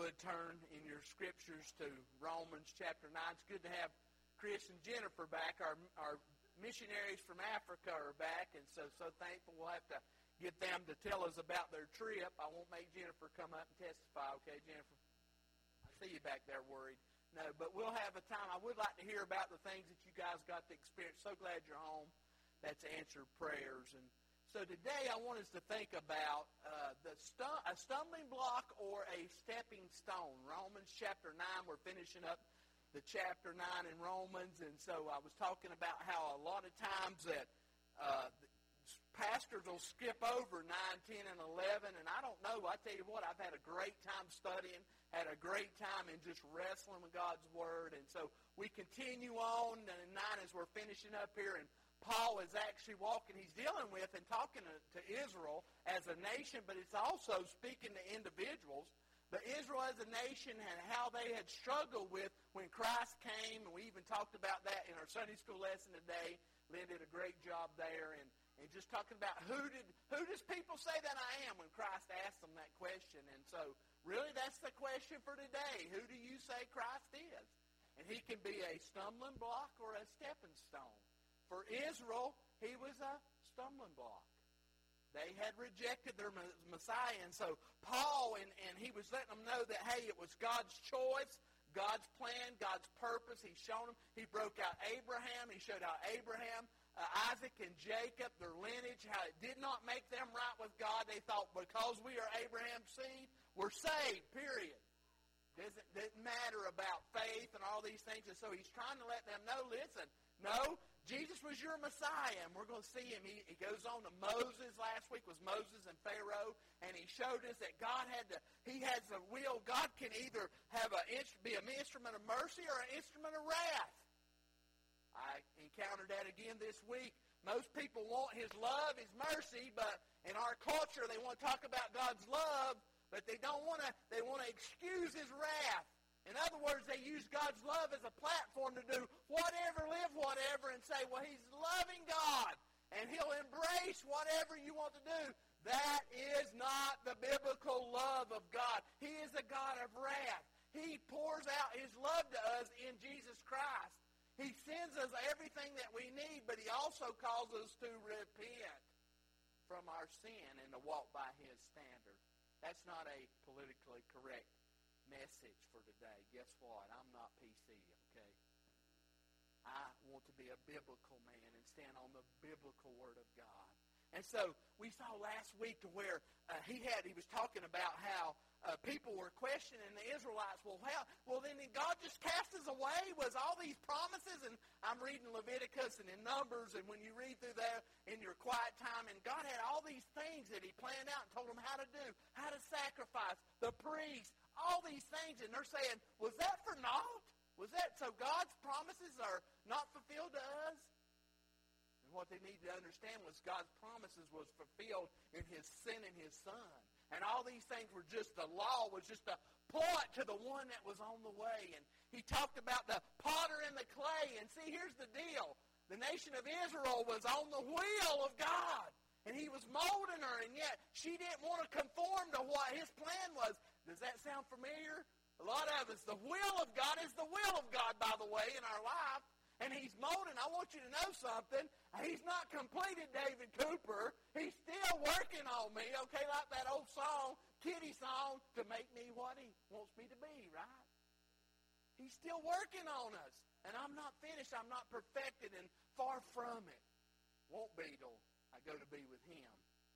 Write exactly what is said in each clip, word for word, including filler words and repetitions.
would, turn in your scriptures to Romans chapter nine. It's good to have Chris and Jennifer back. Our, our missionaries from Africa are back, and so, so thankful. We'll have to get them to tell us about their trip. I won't make Jennifer come up and testify, okay, Jennifer? I see you back there worried. No, but we'll have a time. I would like to hear about the things that you guys got to experience. So glad you're home. That's answered prayers. And so today I want us to think about uh, the stu- a stumbling block or a stepping stone. Romans chapter nine, we're finishing up the chapter nine in Romans. And so I was talking about how a lot of times that uh, pastors will skip over nine, ten, and eleven. And I don't know. I tell you what, I've had a great time studying, had a great time in just wrestling with God's Word. And so we continue on in nine as we're finishing up here. And Paul is actually walking, he's dealing with and talking to, to Israel as a nation, but it's also speaking to individuals. But Israel as a nation and how they had struggled with when Christ came, and we even talked about that in our Sunday school lesson today. Lynn did a great job there, and, and just talking about who did who does people say that I am when Christ asked them that question. And so really that's the question for today. Who do you say Christ is? And he can be a stumbling block or a stepping stone. For Israel, he was a stumbling block. They had rejected their Messiah. And so Paul, and, and he was letting them know that, hey, it was God's choice, God's plan, God's purpose. He's shown them. He broke out Abraham. He showed how Abraham, uh, Isaac, and Jacob, their lineage, how it did not make them right with God. They thought because we are Abraham's seed, we're saved, period. Doesn't, doesn't matter about faith and all these things. And so he's trying to let them know, listen, no, Jesus was your Messiah, and we're going to see him. He, he goes on to Moses. Last week was Moses and Pharaoh, and he showed us that God had to, he has a will. God can either have a, be an instrument of mercy or an instrument of wrath. I encountered that again this week. Most people want his love, his mercy, but in our culture they want to talk about God's love, but they don't want to, they want to excuse his wrath. In other words, they use God's love as a platform to do whatever, live whatever, and say, well, he's loving God, and he'll embrace whatever you want to do. That is not the biblical love of God. He is a God of wrath. He pours out his love to us in Jesus Christ. He sends us everything that we need, but he also calls us to repent from our sin and to walk by his standard. That's not a politically correct message for today. Guess what? I'm not P C, okay? I want to be a biblical man and stand on the biblical Word of God. And so we saw last week to where uh, he had he was talking about how uh, people were questioning the Israelites. Well, how? Well, then God just cast us away? Was all these promises? And I'm reading Leviticus and in Numbers, and when you read through there in your quiet time, and God had all these things that he planned out and told them how to do, how to sacrifice, the priests, all these things, and they're saying, was that for naught? Was that so God's promises are not fulfilled to us? And what they needed to understand was God's promises was fulfilled in his sin and his Son. And all these things were just, the law was just a point to the one that was on the way. And he talked about the potter and the clay. And see, here's the deal. The nation of Israel was on the wheel of God. And he was molding her, and yet she didn't want to conform to what his plan was. Does that sound familiar? A lot of us, the will of God is the will of God, by the way, in our life. And he's molding. I want you to know something. He's not completed David Cooper. He's still working on me, okay, like that old song, Kitty song, to make me what he wants me to be, right? He's still working on us. And I'm not finished. I'm not perfected, and far from it. Won't be till I go to be with him.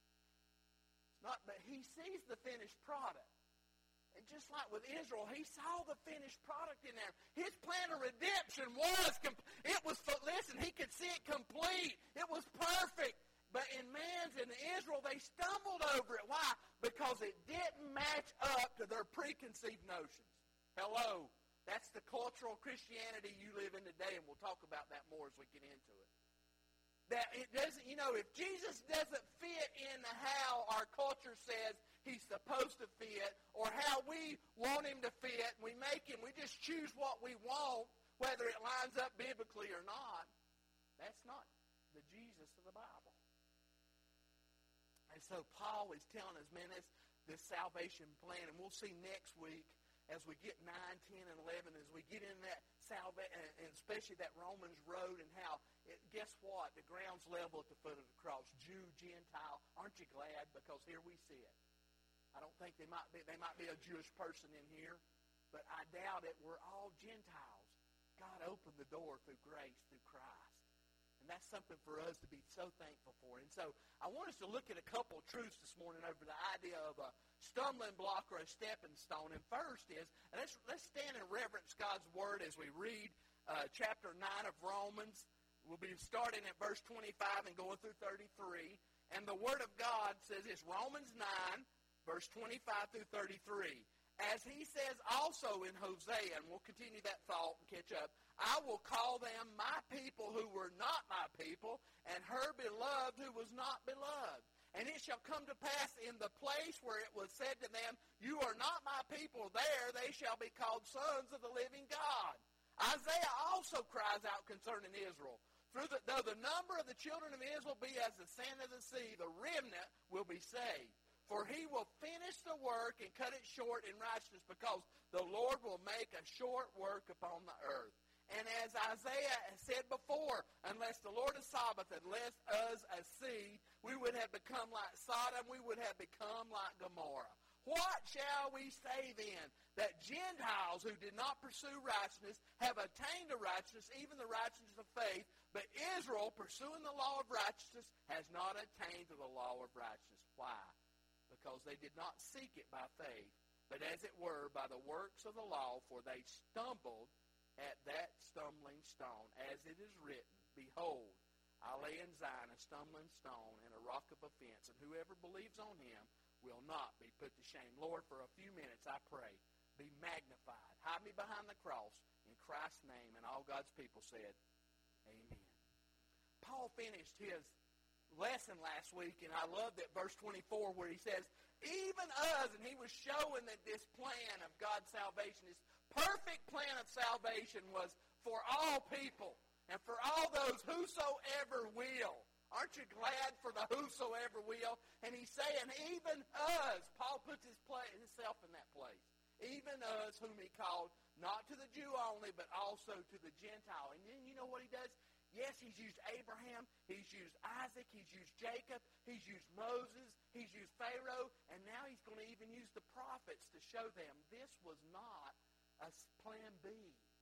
It's not, but he sees the finished product. And just like with Israel, he saw the finished product in there. His plan of redemption was, it was, listen, he could see it complete. It was perfect. But in man's and Israel, they stumbled over it. Why? Because it didn't match up to their preconceived notions. Hello. That's the cultural Christianity you live in today, and we'll talk about that more as we get into it. That it doesn't, you know, if Jesus doesn't fit in how our culture says he's supposed to fit, or how we want him to fit, we make him, we just choose what we want, whether it lines up biblically or not, that's not the Jesus of the Bible. And so Paul is telling us, man, this, this salvation plan, and we'll see next week as we get nine, ten, and eleven, as we get in that salvation, and especially that Romans road, and how, it, guess what? The ground's level at the foot of the cross. Jew, Gentile, aren't you glad? Because here we see it. I don't think they might be, they might be a Jewish person in here, but I doubt it. We're all Gentiles. God opened the door through grace, through Christ. And that's something for us to be so thankful for. And so I want us to look at a couple of truths this morning over the idea of a stumbling block or a stepping stone. And first is, and let's, let's stand and reverence God's Word as we read uh, chapter nine of Romans. We'll be starting at verse twenty-five and going through thirty-three. And the Word of God says it's Romans nine, verse twenty-five through thirty-three. As he says also in Hosea, and we'll continue that thought and catch up, I will call them my people who were not my people, and her beloved who was not beloved. And it shall come to pass in the place where it was said to them, you are not my people, there they shall be called sons of the living God. Isaiah also cries out concerning Israel. Through the, though the number of the children of Israel be as the sand of the sea, the remnant will be saved. For he will finish the work and cut it short in righteousness, because the Lord will make a short work upon the earth. And as Isaiah has said before, unless the Lord of Sabaoth had left us a seed, we would have become like Sodom, we would have become like Gomorrah. What shall we say then? That Gentiles who did not pursue righteousness have attained to righteousness, even the righteousness of faith, but Israel, pursuing the law of righteousness, has not attained to the law of righteousness. Why? Because they did not seek it by faith, but as it were by the works of the law, for they stumbled at that stumbling stone. As it is written, behold, I lay in Zion a stumbling stone and a rock of offense, and whoever believes on him will not be put to shame. Lord, for a few minutes, I pray, be magnified. Hide me behind the cross in Christ's name. And all God's people said, amen. Paul finished his lesson last week, and I love that verse twenty-four where he says, even us, and he was showing that this plan of God's salvation, this perfect plan of salvation was for all people and for all those whosoever will. Aren't you glad for the whosoever will? And he's saying, even us, Paul puts his place, himself in that place. Even us whom he called, not to the Jew only, but also to the Gentile. And then you know what he does? Yes, he's used Abraham, he's used Isaac, he's used Jacob, he's used Moses, he's used Pharaoh, and now he's going to even use the prophets to show them this was not a plan B.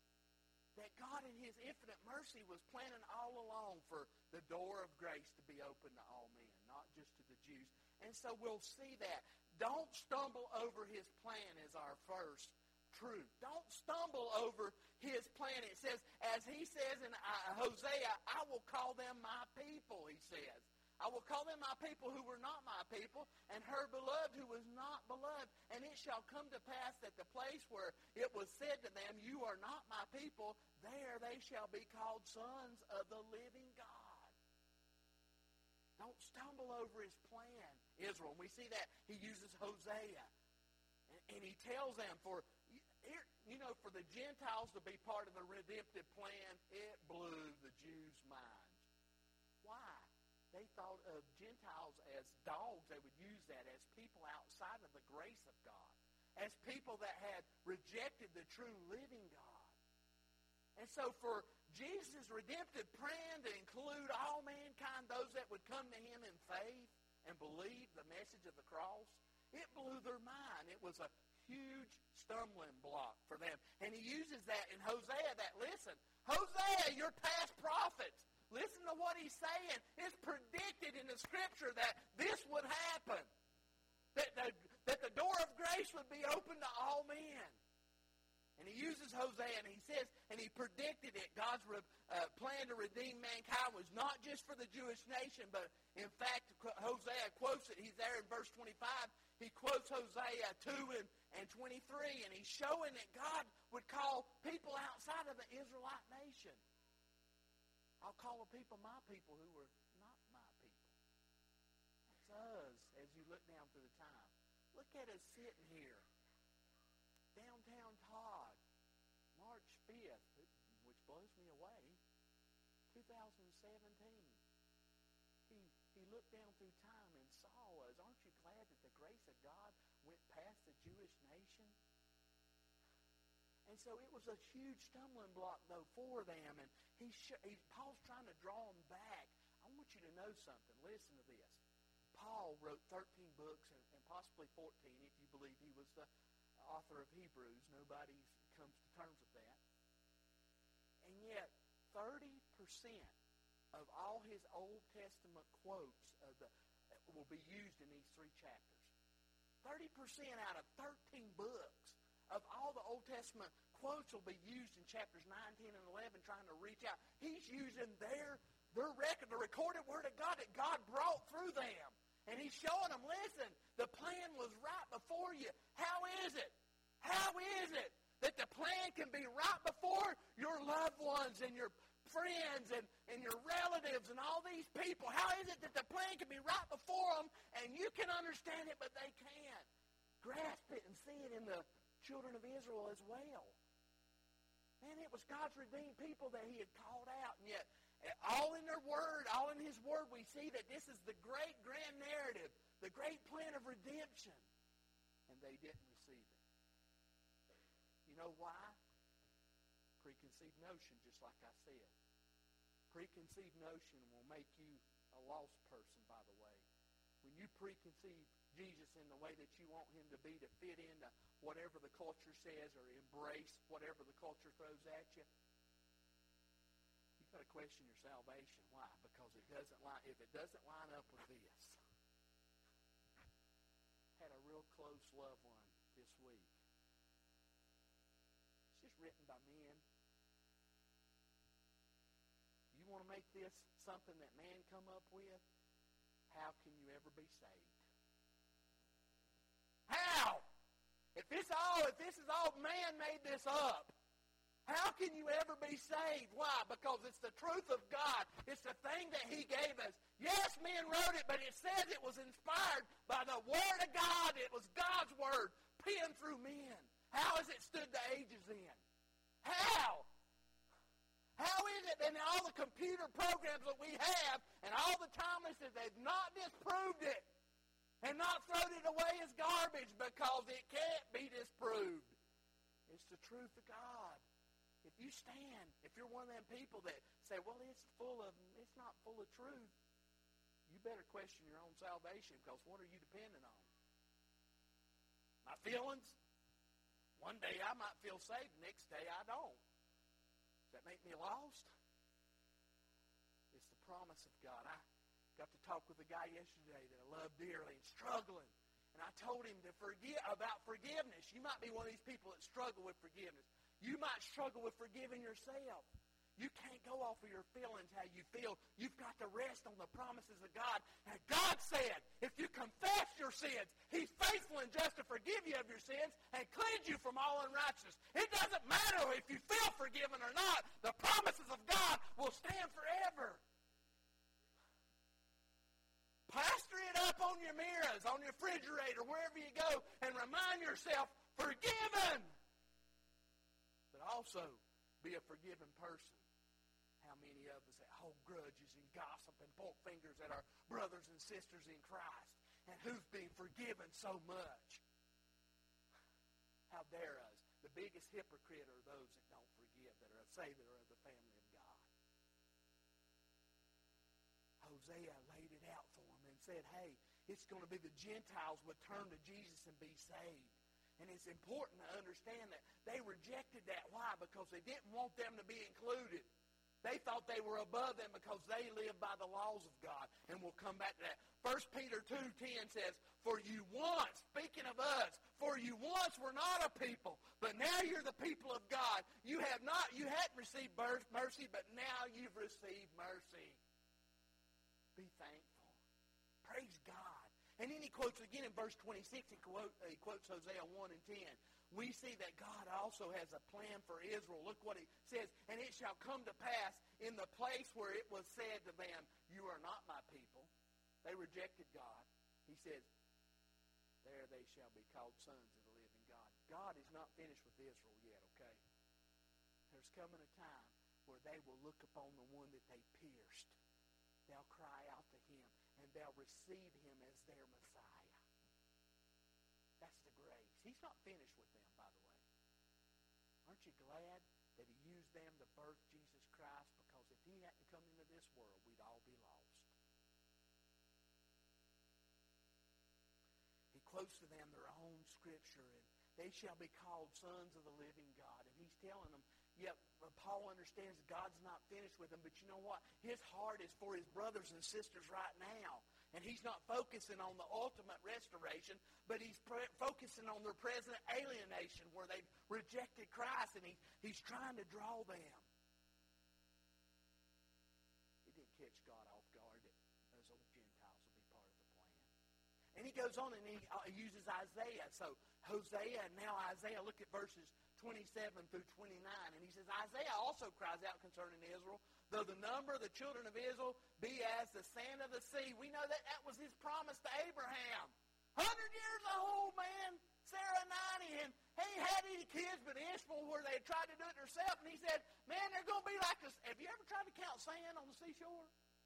That God in his infinite mercy was planning all along for the door of grace to be open to all men, not just to the Jews. And so we'll see that. Don't stumble over his plan is our first truth. Don't stumble over his plan. It says, as he says in Hosea, I will call them my people, he says. I will call them my people who were not my people, and her beloved who was not beloved. And it shall come to pass that the place where it was said to them, you are not my people, there they shall be called sons of the living God. Don't stumble over his plan, Israel. And we see that he uses Hosea. And, and he tells them, for you know, for the Gentiles to be part of the redemptive plan, it blew the Jews' minds. Why? They thought of Gentiles as dogs. They would use that as people outside of the grace of God, as people that had rejected the true living God. And so for Jesus' redemptive plan to include all mankind, those that would come to him in faith and believe the message of the cross, it blew their mind. It was a huge stumbling block for them. And he uses that in Hosea, that, listen, Hosea, you're past prophets. Listen to what he's saying. It's predicted in the Scripture that this would happen. That the, that the door of grace would be open to all men. And he uses Hosea, and he says, and he predicted it. God's re, uh, plan to redeem mankind was not just for the Jewish nation, but in fact, Hosea quotes it. He's there in verse twenty-five. He quotes Hosea two and, and twenty-three, and he's showing that God would call people outside of the Israelite nation. I'll call a people my people who were not my people. That's us as you look down through the time. Look at us sitting here. Downtown Todd, March fifth, which blows me away, two thousand seventeen. He, he looked down through time and saw us. Aren't you glad that the grace of God went past the Jewish nation? And so it was a huge stumbling block, though, for them. And he, sh- he Paul's trying to draw them back. I want you to know something. Listen to this. Paul wrote thirteen books, and, and possibly fourteen, if you believe he was the author of Hebrews. Nobody comes to terms with that. And yet, thirty percent of all his Old Testament quotes of the, will be used in these three chapters. thirty percent out of thirteen books of all the Old Testament quotes will be used in chapters nine, ten, and eleven, trying to reach out. He's using their, their record, the recorded Word of God that God brought through them. And he's showing them, listen, the plan was right before you. How is it? How is it that the plan can be right before your loved ones and your friends and, and your relatives and all these people? How is it that the plan can be right before them and you can understand it, but they can't grasp it and see it in the children of Israel as well? Man, it was God's redeemed people that he had called out, and yet all in their word, all in his word, we see that this is the great grand narrative, the great plan of redemption, and they didn't receive it. You know why? Preconceived notion, just like I said. Preconceived notion will make you a lost person, by the way. When you preconceive Jesus in the way that you want him to be, to fit into whatever the culture says or embrace whatever the culture throws at you, you've got to question your salvation. Why? Because it doesn't line, if it doesn't line up with this. Had a real close loved one this week. It's just written by men. You want to make this something that man come up with? How can you ever be saved? How? If this all, if this is all man made this up, how can you ever be saved? Why? Because it's the truth of God. It's the thing that he gave us. Yes, men wrote it, but it says it was inspired by the Word of God. It was God's Word penned through men. How has it stood the ages in? How? How is it that in all the computer programs that we have and all the Thomases, they've not disproved it and not thrown it away as garbage because it can't be disproved? It's the truth of God. If you stand, if you're one of them people that say, well, it's full of, it's not full of truth, you better question your own salvation, because what are you dependent on? My feelings? One day I might feel saved, the next day I don't. Does that make me lost? It's the promise of God. I got to talk with a guy yesterday that I love dearly and struggling. And I told him to forgive about forgiveness. You might be one of these people that struggle with forgiveness. You might struggle with forgiving yourself. You can't go off of your feelings, how you feel. You've got to rest on the promises of God. And God said, if you confess your sins, he's faithful and just to forgive you of your sins and cleanse you from all unrighteousness. It doesn't matter if you feel forgiven or not. The promises of God will stand forever. Plaster it up on your mirrors, on your refrigerator, wherever you go, and remind yourself, forgiven. But also, be a forgiven person. How many of us that hold grudges and gossip and point fingers at our brothers and sisters in Christ, and who've been forgiven so much? How dare us? The biggest hypocrite are those that don't forgive, that are say that are of the family of God. Hosea laid it out for them and said, hey, it's going to be the Gentiles would turn to Jesus and be saved. And it's important to understand that they rejected that. Why? Because they didn't want them to be included. They thought they were above them because they lived by the laws of God. And we'll come back to that. First Peter two ten says, for you once, speaking of us, for you once were not a people, but now you're the people of God. You have not, you hadn't received mercy, but now you've received mercy. Be thankful. Praise God. And then he quotes again in verse twenty-six, he, quote, he quotes Hosea one and ten. We see that God also has a plan for Israel. Look what he says. And it shall come to pass in the place where it was said to them, you are not my people. They rejected God. He says, there they shall be called sons of the living God. God is not finished with Israel yet, okay? There's coming a time where they will look upon the one that they pierced. They'll cry out to him, and they'll receive him as their Messiah. That's the grace. He's not finished with them, by the way. Aren't you glad that he used them to birth Jesus Christ? Because if he hadn't come into this world, we'd all be lost. He quotes to them their own scripture, and they shall be called sons of the living God. And he's telling them, yeah, Paul understands God's not finished with them, but you know what? His heart is for his brothers and sisters right now. And he's not focusing on the ultimate restoration, but he's pre- focusing on their present alienation where they've rejected Christ, and he, he's trying to draw them. It didn't catch God off guard that those old Gentiles will be part of the plan. And he goes on and he uh, uses Isaiah. So Hosea and now Isaiah, look at verses twenty-seven through twenty-nine. And he says, Isaiah also cries out concerning Israel, though the number of the children of Israel be as the sand of the sea. We know that that was his promise to Abraham. one hundred years old, man. Sarah ninety, and he had any kids but Ishmael where they had tried to do it themselves. And he said, man, they're going to be like this. Have you ever tried to count sand on the seashore?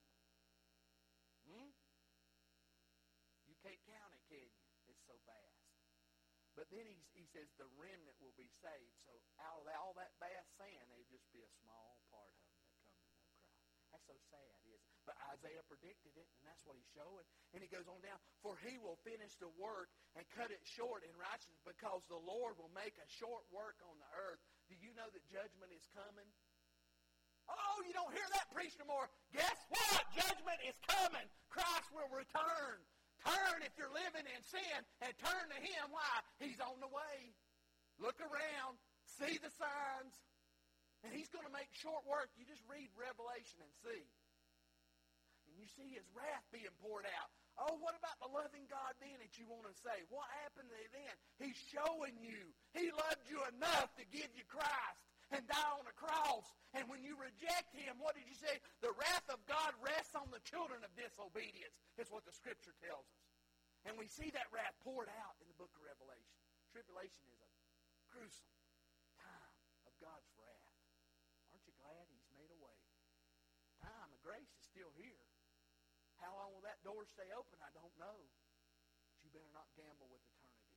Hmm? You can't count it, can you? It's so vast. But then he, he says the remnant will be saved. So out of all that vast sand, there'd just be a small part of them that come to know Christ. That's so sad, isn't it? But Isaiah predicted it, and that's what he's showing. And he goes on down, for he will finish the work and cut it short in righteousness, because the Lord will make a short work on the earth. Do you know that judgment is coming? Oh, you don't hear that preached no more. Guess what? Judgment is coming. Christ will return. Turn if you're living in sin, and turn to him. Why? He's on the way. Look around. See the signs. And he's going to make short work. You just read Revelation and see. And you see his wrath being poured out. Oh, what about the loving God then that you want to say? What happened to then? He's showing you. He loved you enough to give you Christ and die on the cross. And when you reject him, what did you say? The wrath of God rests on the children of disobedience. Is what the Scripture tells us. And we see that wrath poured out in the book of Revelation. Tribulation is a gruesome time of God's wrath. Aren't you glad he's made a way? Time of grace is still here. How long will that door stay open? I don't know. But you better not gamble with eternity.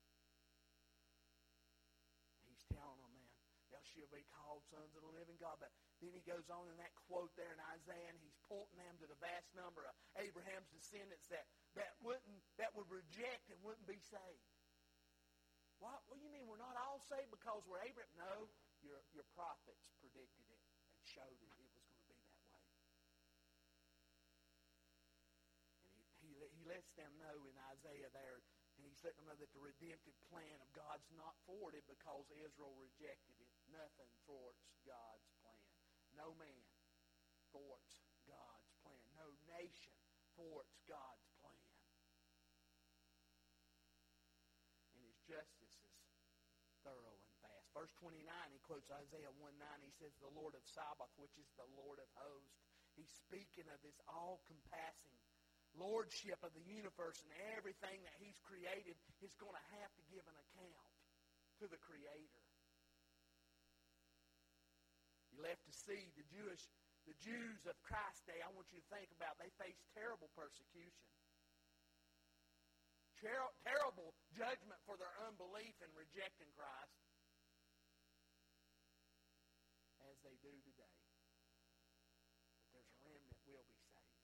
He's telling them, man, they shall be called sons of the living God. But then he goes on in that quote there in Isaiah, and he's pointing them to the vast number of Abraham's descendants that, that wouldn't that would reject and wouldn't be saved. What, what do you mean we're not all saved because we're Abraham? No, your, your prophets predicted it and showed it. It was going to be that way. And he, he, he lets them know in Isaiah there, and he's letting them know that the redemptive plan of God's not thwarted because Israel rejected it. Nothing thwarts God's plan. No man thwarts God's plan. No nation thwarts God's plan. And his justice is thorough and fast. Verse twenty-nine, he quotes Isaiah one nine. He says, the Lord of Sabaoth, which is the Lord of hosts. He's speaking of this all-compassing lordship of the universe, and everything that he's created is going to have to give an account to the Creator. You left to see the Jewish, the Jews of Christ's day. I want you to think about, they faced terrible persecution, Ter- terrible judgment for their unbelief and rejecting Christ, as they do today. But there's a remnant will be saved.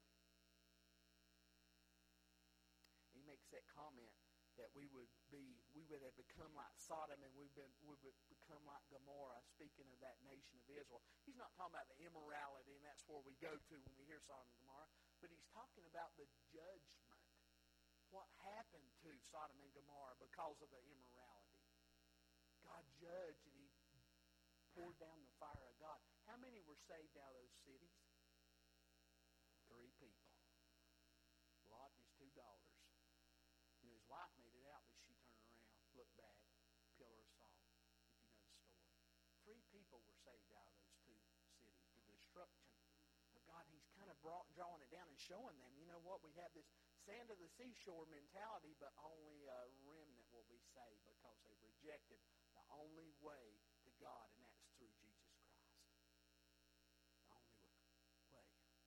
He makes that comment that we would be, we would have become like Sodom, and we've been, we would become like Gomorrah, speaking of that nation of Israel. He's not talking about the immorality, and that's where we go to when we hear Sodom and Gomorrah, but he's talking about the judgment. What happened to Sodom and Gomorrah because of the immorality? God judged, and he poured down the fire of God. How many were saved out of those cities? Three people. Lot and his two daughters. You know, his wife made it out, but she turned around, looked back, pillar of salt, if you know the story. Three people were saved out of those two cities. The destruction of God, he's kind of brought, drawing it down and showing them, you know what, we have this sand of the seashore mentality, but only a remnant will be saved because they've rejected the only way to God, and that's through Jesus Christ. The only way.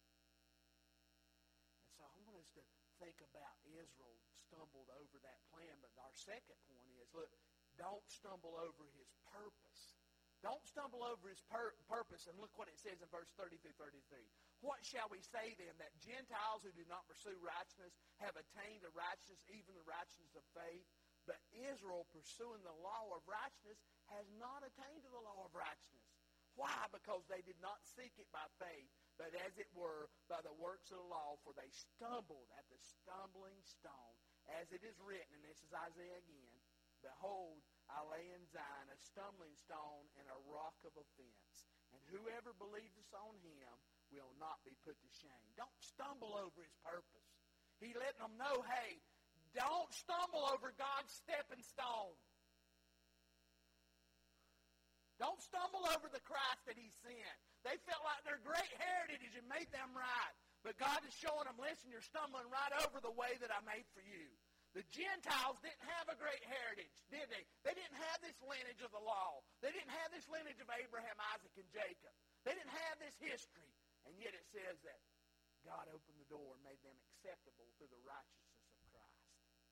And so I want us to think about Israel stumbled over that plan, but our second point is, look, don't stumble over his purpose. Don't stumble over his pur- purpose. And look what it says in verse thirty through thirty-three. What shall we say then? That Gentiles who do not pursue righteousness have attained the righteousness, even the righteousness of faith. But Israel, pursuing the law of righteousness, has not attained to the law of righteousness. Why? Because they did not seek it by faith, but as it were by the works of the law, for they stumbled at the stumbling stone. As it is written, and this is Isaiah again, Behold, I lay in Zion a stumbling stone and a rock of offense. And whoever believes on him will not be put to shame. Don't stumble over his purpose. He letting them know, hey, don't stumble over God's stepping stone. Don't stumble over the Christ that he sent. They felt like their great heritage had made them right. But God is showing them, listen, you're stumbling right over the way that I made for you. The Gentiles didn't have a great heritage, did they? They didn't have this lineage of the law. They didn't have this lineage of Abraham, Isaac, and Jacob. They didn't have this history. And yet it says that God opened the door and made them acceptable through the righteousness of Christ.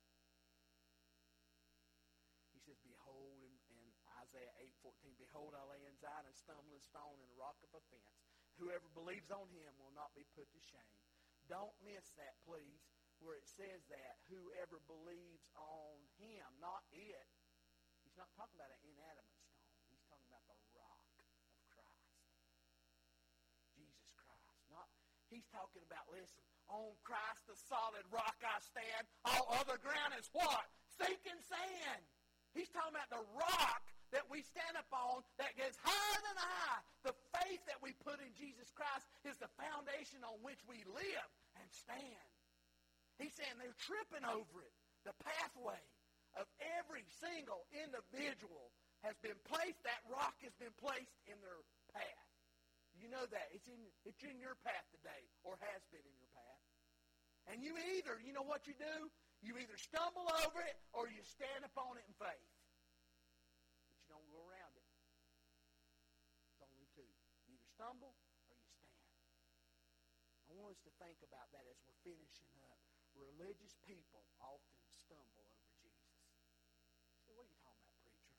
He says, behold, in, in Isaiah eight fourteen, behold, I lay in Zion a stumbling stone and a rock of offense. Whoever believes on him will not be put to shame. Don't miss that, please, where it says that whoever believes on him, not it. He's not talking about an inanimate stone. He's talking about the rock of Christ. Jesus Christ. Not. He's talking about, listen, on Christ the solid rock I stand. All other ground is what? Sinking sand. He's talking about the rock that we stand upon that goes higher than high. The faith that we put in Jesus Christ is the foundation on which we live and stand. He's saying they're tripping over it. The pathway of every single individual has been placed, that rock has been placed in their path. You know that. It's in, it's in your path today, or has been in your path. And you either, you know what you do? You either stumble over it, or you stand upon it in faith. But you don't go around it. It's only two. You either stumble, or you stand. I want us to think about that as we're finishing up. Religious people often stumble over Jesus. So what are you talking about, preacher?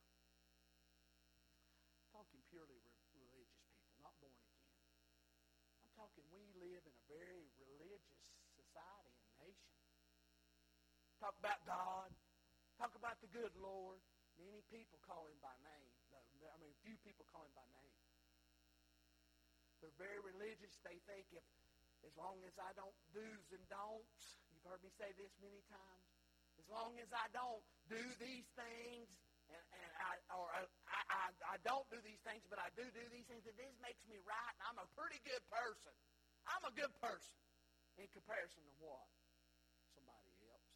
I'm talking purely re- religious people, not born again. I'm talking we live in a very religious society and nation. Talk about God. Talk about the good Lord. Many people call him by name. I mean, few people call him by name. They're very religious. They think if as long as I don't do's and don'ts, you've heard me say this many times, as long as I don't do these things, and, and I, or I, I, I don't do these things, but I do do these things, that this makes me right, and I'm a pretty good person. I'm a good person in comparison to what? Somebody else.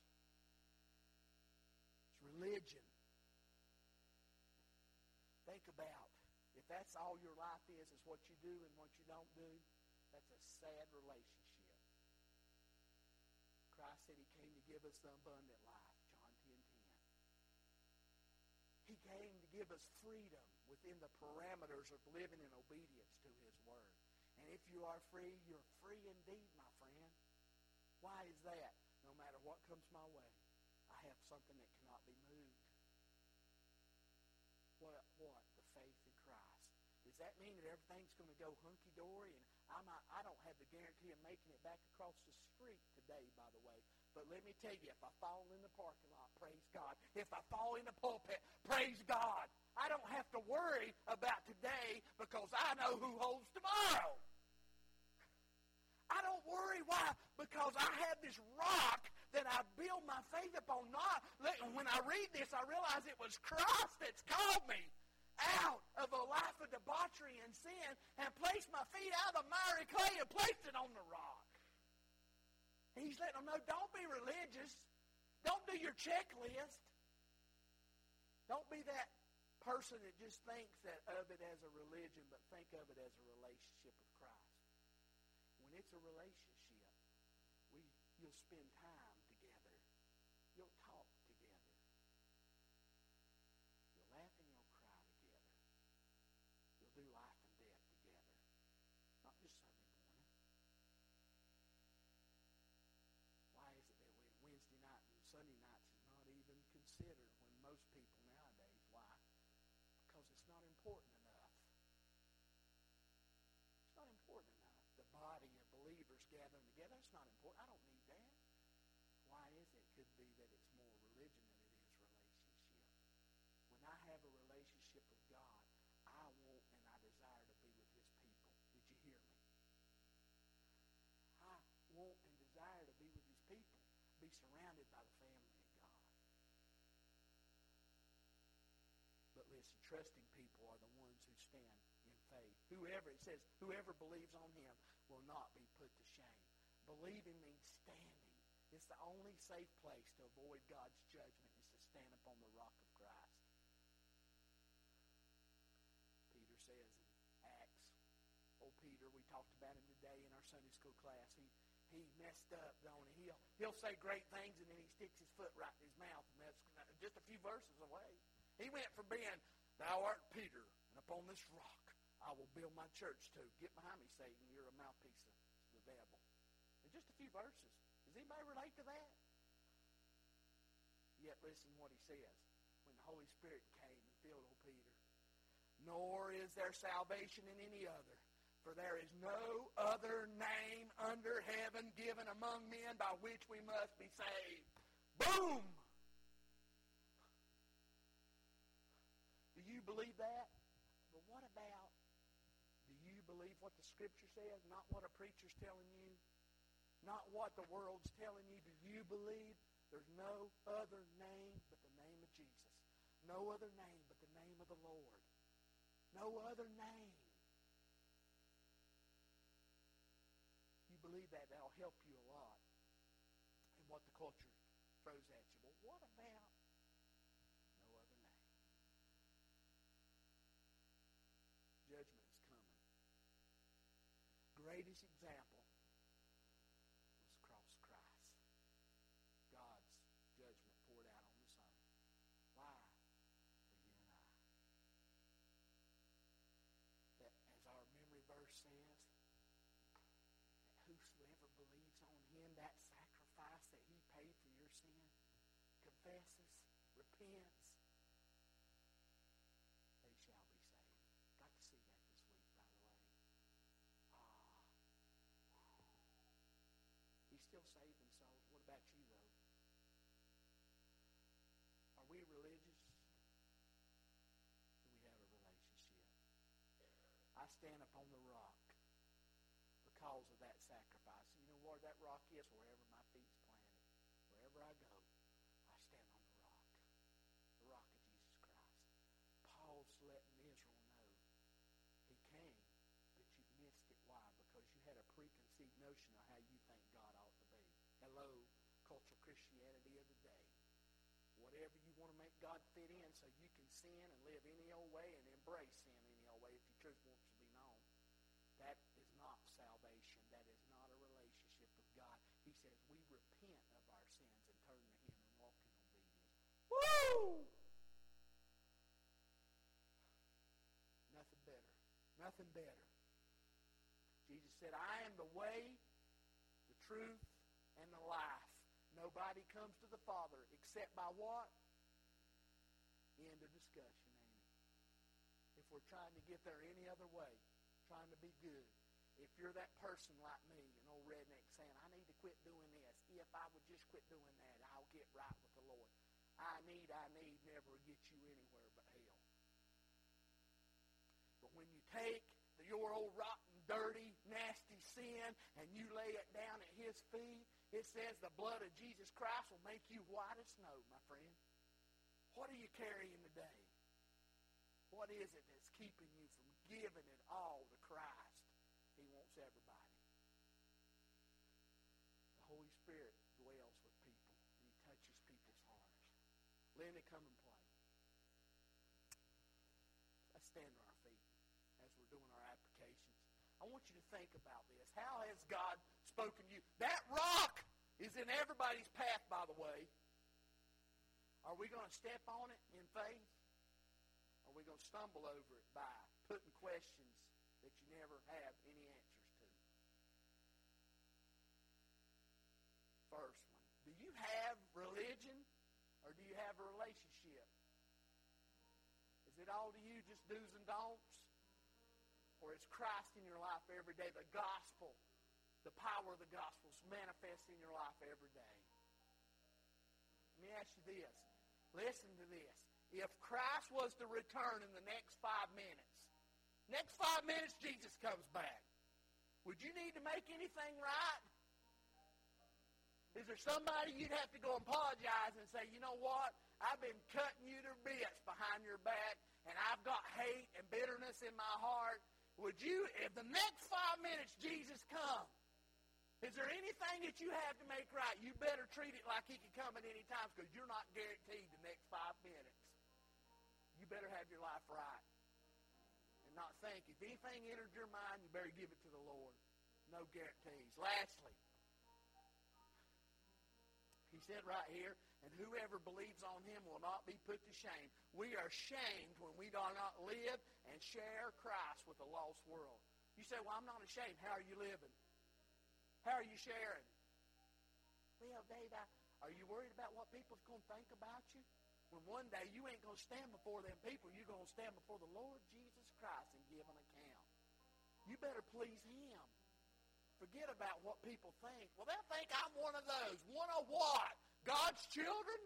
It's religion. Think about, if that's all your life is, is what you do and what you don't do, that's a sad relationship. Christ said he came to give us the abundant life, John ten ten. He came to give us freedom within the parameters of living in obedience to his word. And if you are free, you're free indeed, my friend. Why is that? No matter what comes my way, I have something that cannot be moved. What? What? The faith in Christ. Does that mean that everything's going to go hunky-dory? And I'm not, I don't have the guarantee of making it back across the street today, by the way. But let me tell you, if I fall in the parking lot, praise God. If I fall in the pulpit, praise God. I don't have to worry about today because I know who holds tomorrow. I don't worry. Why? Because I have this rock that I build my faith upon. Not, when I read this, I realize it was Christ that's called me out of a life of debauchery and sin and placed my feet out of the miry clay and placed it on the rock. And he's letting them know, don't be religious. Don't do your checklist. Don't be that person that just thinks that of it as a religion, but think of it as a relationship with Christ. When it's a relationship, we you'll spend time together. You'll talk together. You'll laugh and you'll cry together. You'll do life and death together. Not just Sunday morning. Why is it that we, Wednesday night and Sunday nights is not even considered when most people nowadays? Why? Because it's not important enough. Lord. I don't need that. Why is it? It could be that it's more religion than it is relationship. When I have a relationship with God, I want and I desire to be with His people. Did you hear me? I want and desire to be with His people, be surrounded by the family of God. But listen, trusting people are the ones who stand in faith. Whoever, it says, whoever believes on Him will not be put to shame. Believing means standing. It's the only safe place to avoid God's judgment is to stand upon the rock of Christ. Peter says in Acts, old Peter, we talked about him today in our Sunday school class. He he messed up, don't he? He'll, he'll say great things, and then he sticks his foot right in his mouth, and that's just a few verses away. He went from being, thou art Peter, and upon this rock I will build my church too. Get behind me, Satan. You're a mouthpiece of the devil. In just a few verses. Does anybody relate to that? Yet listen what he says. When the Holy Spirit came and filled old Peter. Nor is there salvation in any other. For there is no other name under heaven given among men by which we must be saved. Boom! Do you believe that? But what about, do you believe what the Scripture says? Not what a preacher's telling you? Not what the world's telling you. Do you believe there's no other name but the name of Jesus? No other name but the name of the Lord. No other name. You believe that, that'll help you a lot in what the culture throws at you. Well, what about no other name? Judgment is coming. Greatest example was cross Christ. God's judgment poured out on the Son. Why? For you and I. That, as our memory verse says, whosoever believes on Him, that sacrifice that He paid for your sin, confesses, repents, they shall be saved. Got to see that this week, by the way. Ah. He's still saving souls. What about you, though? Are we religious? Do we have a relationship? I stand upon the rock because of that sacrifice. You know where that rock is? Wherever my feet's planted. Wherever I go, I stand on the rock. The rock of Jesus Christ. Paul's letting Israel know He came, but you missed it. Why? Because you had a preconceived notion of how you think God ought to be. Hello, cultural Christianity of the day. Whatever you want to make God fit in so you can sin and live any old way and embrace sin any old way if your truth wants to be known. That is not salvation. That is not a relationship with God. He says we repent of our sins and turn to Him and walk in obedience. Woo! Nothing better. Nothing better. Jesus said, I am the way, the truth, and the life. Nobody comes to the Father except by what? End of discussion, ain't it? If we're trying to get there any other way, trying to be good. If you're that person like me, an old redneck saying, I need to quit doing this. If I would just quit doing that, I'll get right with the Lord. I need, I need never get you anywhere but hell. But when you take the, your old rotten, dirty, nasty sin and you lay it down at His feet, it says the blood of Jesus Christ will make you white as snow, my friend. What are you carrying today? What is it that's keeping you from giving it all to Christ? He wants everybody. The Holy Spirit dwells with people, and He touches people's hearts. Linda, come and play. Let's stand on our feet as we're doing our applications. I want you to think about this. How has God spoken to you? That rock is in everybody's path, by the way. Are we going to step on it in faith? Or are we going to stumble over it by putting questions that you never have any answers to? First one. Do you have religion or do you have a relationship? Is it all to you just do's and don'ts? Or is Christ in your life every day, the gospel, the power of the gospel is manifest in your life every day. Let me ask you this. Listen to this. If Christ was to return in the next five minutes, next five minutes Jesus comes back, would you need to make anything right? Is there somebody you'd have to go and apologize and say, you know what? I've been cutting you to bits behind your back, and I've got hate and bitterness in my heart. Would you, if the next five minutes Jesus comes, is there anything that you have to make right? You better treat it like he can come at any time because you're not guaranteed the next five minutes. You better have your life right and not think. If anything entered your mind, you better give it to the Lord. No guarantees. Lastly, he said right here, and whoever believes on him will not be put to shame. We are shamed when we do not live and share Christ with a lost world. You say, well, I'm not ashamed. How are you living? How are you sharing? Well, Dave, I, are you worried about what people's going to think about you? When one day you ain't going to stand before them people, you're going to stand before the Lord Jesus Christ and give an account. You better please him. Forget about what people think. Well, they'll think I'm one of those. One of what? God's children?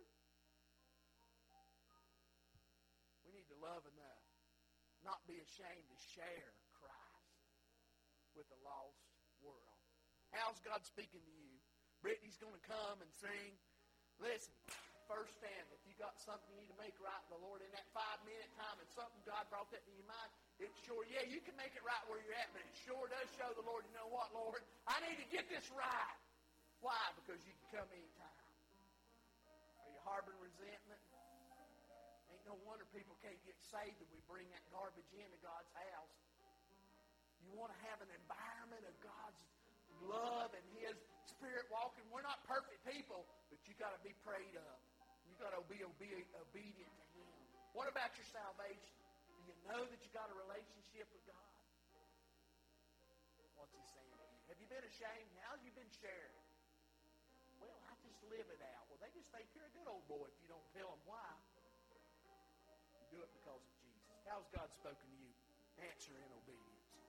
We need to love enough, not be ashamed to share Christ with a lost world. How's God speaking to you? Brittany's going to come and sing. Listen, first stand. If you got something you need to make right with the Lord in that five-minute time and something God brought that to your mind, it's sure, yeah, you can make it right where you're at, but it sure does show the Lord, you know what, Lord? I need to get this right. Why? Because you can come anytime. Are you harboring resentment? Ain't no wonder people can't get saved if we bring that garbage into God's house. You want to have an environment of God's love and his spirit walking. We're not perfect people, but you got to be prayed up. You got to be obedient to him. What about your salvation? Do you know that you got a relationship with God? What's he saying to you? Have you been ashamed? How's you been sharing? Well, I just live it out. Well, they just think you're a good old boy if you don't tell them why. You do it because of Jesus. How's God spoken to you? Answer in obedience.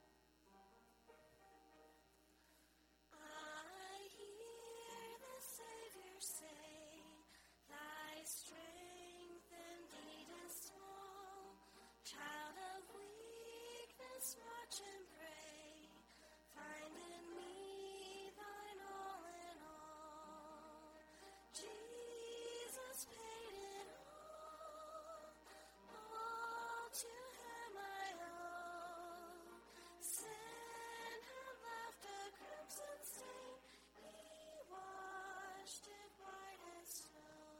Watch and pray, find in me thine all in all. Jesus paid it all, all to him I owe. Sin had left a crimson stain, he washed it white as snow.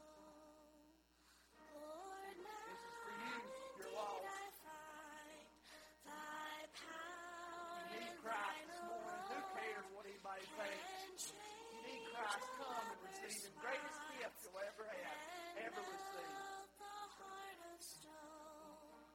Lord, now indeed I find thy power and thine alone. Who cares what anybody thinks? You need Christ, come and receive the greatest gift you'll ever have, ever receive. The heart of stone,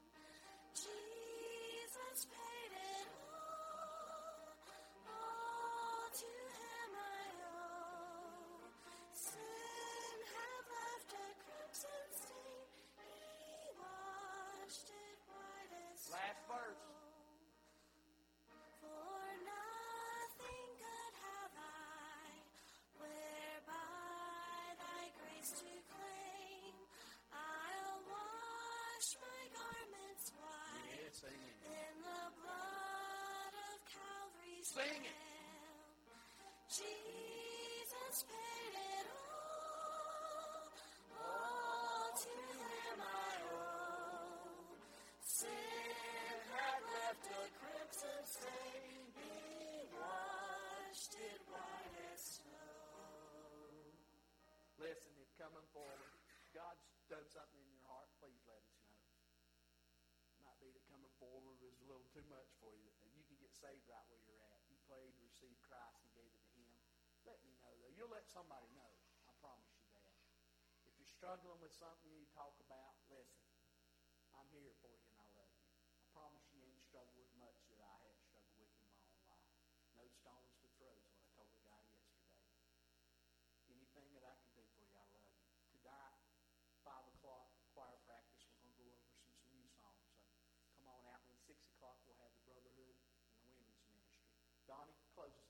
Jesus paid it all, all to him I owe. Sin had left a crimson stain, he washed it white as snow. Last verse. For nothing good have I, whereby thy grace to claim. I'll wash my garments white Yeah, sing it. in the blood of Calvary's Sing it. Lamb. Jesus paid it all, all to him I owe. Sin had left a crimson stain, he washed it white as snow. Listen, if coming forward, God's done something in your heart, please let us know. Might be that coming forward was a little too much for you. And you can get saved right where you're at. You prayed to receive Christ and gave it to him. Let me know, though. You'll let somebody know. I promise you that. If you're struggling with something you need to talk about, listen. I'm here for you and I love you. I promise you ain't struggled with much that I have struggled with in my own life. No stones to throw is what I told the guy yesterday. Anything that I can do for you, I love you. Tonight, five o'clock, choir practice, we're going to go over some, some new songs. So come on out. And at six o'clock, we'll have the Brotherhood and the Women's Ministry. Donnie, close us